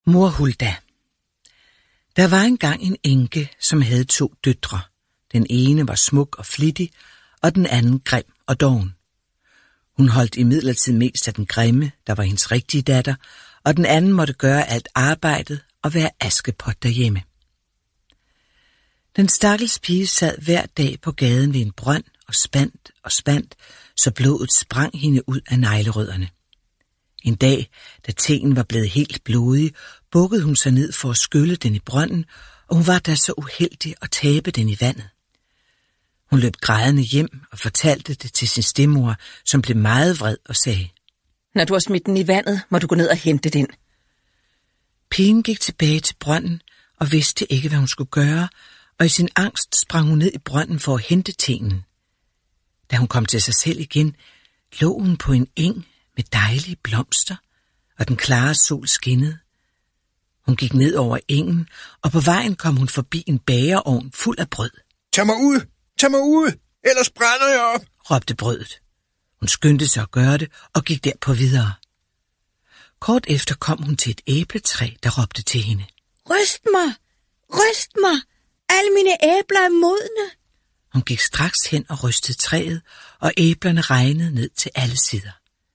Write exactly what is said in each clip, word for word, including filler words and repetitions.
Mor Hulda. Der var engang en enke, som havde to døtre. Den ene var smuk og flittig, og den anden grim og doven. Hun holdt imidlertid mest af den grimme, der var hendes rigtige datter, og den anden måtte gøre alt arbejdet og være askepot derhjemme. Den stakkels pige sad hver dag på gaden ved en brønd og spandt og spandt, så blodet sprang hende ud af neglerødderne. En dag, da teen var blevet helt blodig, bukkede hun sig ned for at skylle den i brønden, og hun var da så uheldig at tabe den i vandet. Hun løb grædende hjem og fortalte det til sin stedmor, som blev meget vred og sagde: Når du har smidt den i vandet, må du gå ned og hente den. Pigen gik tilbage til brønden og vidste ikke, hvad hun skulle gøre, og i sin angst sprang hun ned i brønden for at hente tenen. Da hun kom til sig selv igen, lå hun på en eng med dejlige blomster, og den klare sol skinnede. Hun gik ned over engen, og på vejen kom hun forbi en bagerovn fuld af brød. Tag mig ud! Tag mig ud! Ellers brænder jeg op! Råbte brødet. Hun skyndte sig at gøre det, og gik derpå videre. Kort efter kom hun til et æbletræ, der råbte til hende: Ryst mig! Ryst mig! Alle mine æbler er modne! Hun gik straks hen og rystede træet, og æblerne regnede ned til alle sider.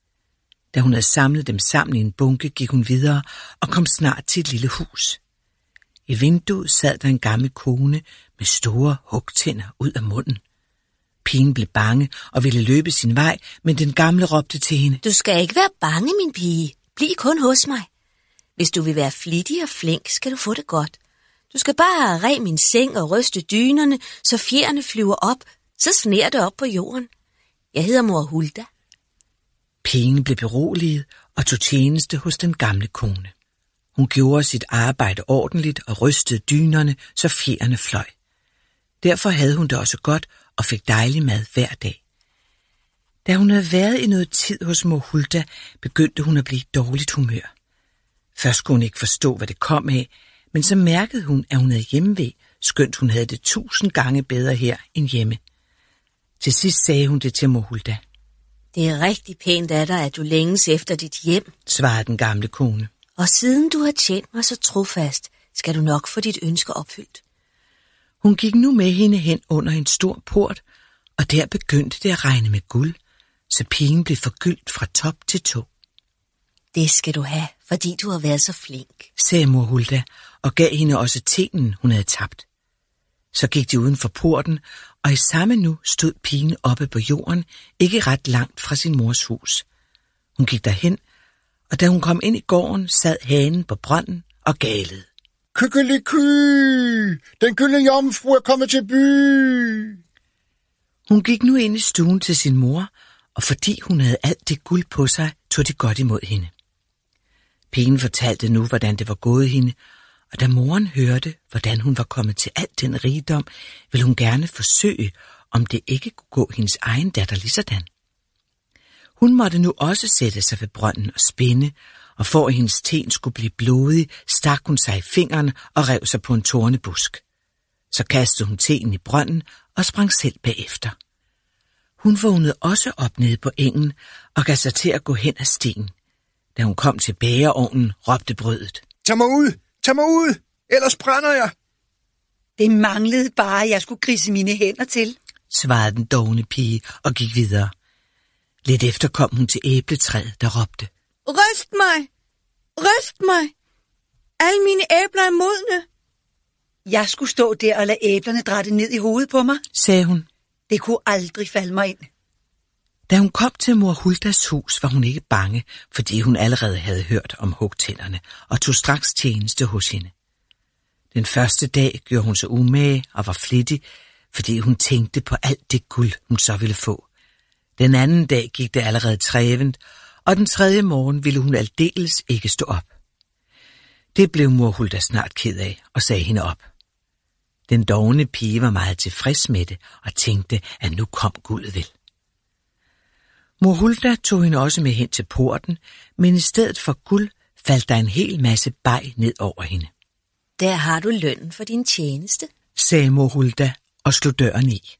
Da hun havde samlet dem sammen i en bunke, gik hun videre og kom snart til et lille hus. I vinduet sad der en gammel kone med store hugtænder ud af munden. Pigen blev bange og ville løbe sin vej, men den gamle råbte til hende: Du skal ikke være bange, min pige. Bliv kun hos mig. Hvis du vil være flittig og flink, skal du få det godt. Du skal bare ræ min seng og ryste dynerne, så fjerne flyver op, så sner det op på jorden. Jeg hedder mor Hulda. Pigen blev beroliget og tog tjeneste hos den gamle kone. Hun gjorde sit arbejde ordentligt og rystede dynerne, så fjerne fløj. Derfor havde hun det også godt og fik dejlig mad hver dag. Da hun havde været i noget tid hos mor Hulda, begyndte hun at blive i dårligt humør. Først kunne hun ikke forstå, hvad det kom af, men så mærkede hun, at hun havde hjemmevæg, skønt hun havde det tusind gange bedre her end hjemme. Til sidst sagde hun det til mor Hulda. Det er rigtig pænt af dig, at du længes efter dit hjem, svarede den gamle kone. Og siden du har tjent mig så trofast, skal du nok få dit ønske opfyldt. Hun gik nu med hende hen under en stor port, og der begyndte det at regne med guld, så pigen blev forgyldt fra top til tå. Det skal du have, fordi du har været så flink, sagde mor Hulda, og gav hende også tenen, hun havde tabt. Så gik de uden for porten, og i samme nu stod pigen oppe på jorden, ikke ret langt fra sin mors hus. Hun gik derhen, og da hun kom ind i gården, sad hanen på brønden og galede. Kykkeliky! Den gyldne jomfru er kommet til by! Hun gik nu ind i stuen til sin mor, og fordi hun havde alt det guld på sig, tog de godt imod hende. Pigen fortalte nu, hvordan det var gået hende, og da moren hørte, hvordan hun var kommet til alt den rigdom, ville hun gerne forsøge, om det ikke kunne gå hendes egen datter ligesådan. Hun måtte nu også sætte sig ved brønden og spinde, og for at hendes ten skulle blive blodig, stak hun sig i fingeren og rev sig på en tornebusk. Så kastede hun teen i brønden og sprang selv bagefter. Hun vågnede også op nede på engen og gav sig til at gå hen ad stien. Da hun kom til bageovnen, råbte brødet. Tag mig ud! Tag mig ud! Ellers brænder jeg! Det manglede bare, at jeg skulle grisse mine hænder til, svarede den dovne pige og gik videre. Lidt efter kom hun til æbletræet, der råbte. Ryst mig! Ryst mig! Alle mine æbler er modne. Jeg skulle stå der og lade æblerne drætte ned i hovedet på mig, sagde hun. Det kunne aldrig falde mig ind. Da hun kom til mor Huldas hus, var hun ikke bange, fordi hun allerede havde hørt om hugtænderne og tog straks tjeneste hos hende. Den første dag gjorde hun sig umage og var flittig, fordi hun tænkte på alt det guld, hun så ville få. Den anden dag gik det allerede trævent, og den tredje morgen ville hun aldeles ikke stå op. Det blev mor Hulda snart ked af og sagde hende op. Den dovne pige var meget tilfreds med det og tænkte, at nu kom guldet vel. Mor Hulda tog hende også med hen til porten, men i stedet for guld faldt der en hel masse beg ned over hende. Der har du lønnen for din tjeneste, sagde mor Hulda og slog døren i.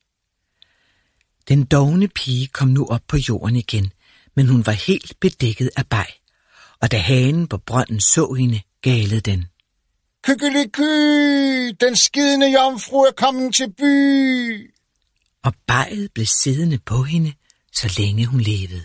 Den dovne pige kom nu op på jorden igen, men hun var helt bedækket af beg, og da hanen på brønden så hende, galede den. Kykkeliky, den skidende jomfru er kommet til by. Og bejet blev siddende på hende, så længe hun levede.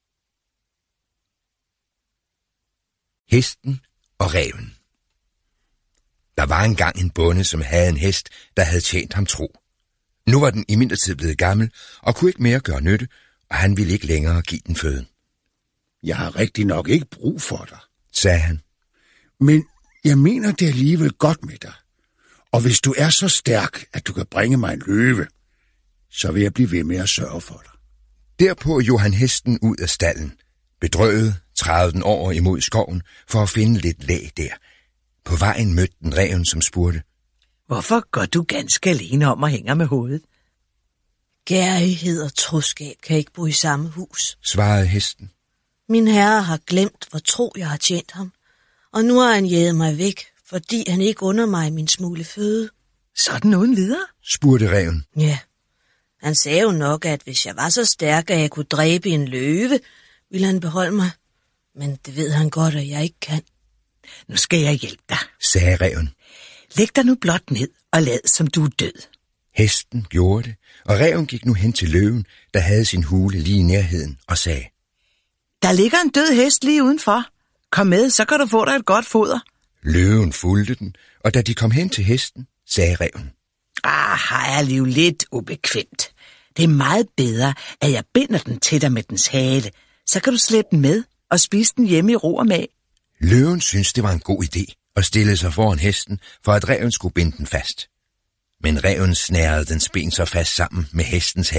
Hesten og ræven. Der var engang en bonde, som havde en hest, der havde tjent ham tro. Nu var den imidlertid blevet gammel og kunne ikke mere gøre nytte, og han ville ikke længere give den føden. Jeg har rigtig nok ikke brug for dig, sagde han. Men jeg mener det alligevel godt med dig. Og hvis du er så stærk, at du kan bringe mig en løve, så vil jeg blive ved med at sørge for dig. Derpå jog han hesten ud af stalden. Bedrøvet trævede den over imod skoven for at finde lidt læ der. På vejen mødte den ræven, som spurgte. Hvorfor går du ganske alene om og hænger med hovedet? Gærighed og troskab kan ikke bo i samme hus, svarede hesten. Min herre har glemt, hvor tro jeg har tjent ham, og nu har han jæget mig væk, fordi han ikke under mig min smule føde. Sådan uden videre? Spurgte ræven. Ja, han sagde jo nok, at hvis jeg var så stærk, at jeg kunne dræbe en løve, ville han beholde mig. Men det ved han godt, at jeg ikke kan. Nu skal jeg hjælpe dig, sagde ræven. Læg dig nu blot ned og lad, som du er død. Hesten gjorde det, og ræven gik nu hen til løven, der havde sin hule lige i nærheden, og sagde. Der ligger en død hest lige udenfor. Kom med, så kan du få dig et godt foder. Løven fulgte den, og da de kom hen til hesten, sagde ræven. Ah, har jeg liv lidt ubekvemt. Det er meget bedre, at jeg binder den til dig med dens hale. Så kan du slæbe den med og spise den hjemme i ro og mag. Løven syntes, det var en god idé, og stillede sig foran hesten, for at ræven skulle binde den fast. Men ræven snærede dens ben så fast sammen med hestens hale,